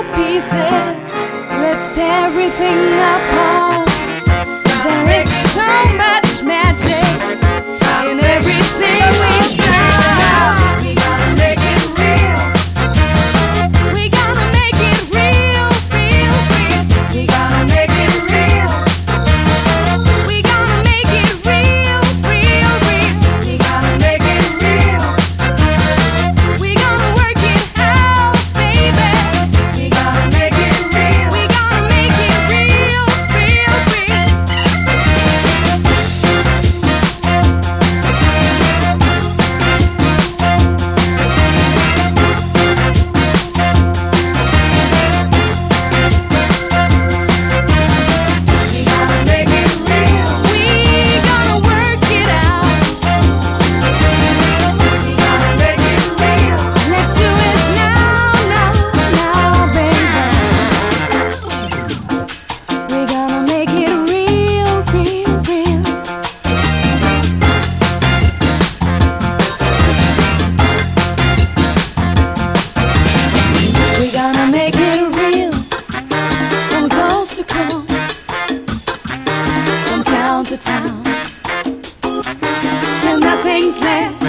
pieces. Let's tear everything apart. There is so much magic in everything we've done. We gotta make it real. We gotta make it real, real, real. We gotta make it real. We gotta make it real, real, real. We gotta make it real. We gotta work it out, baby. We gotta make it real. We gotta make it real, real, real. We gotta make it real. We gotta work it out. We gotta make it real. Let's do it now, now, now, baby. We gotta make it real, real, real. We gotta make it real. From coast to coast, from town to town, till nothing's left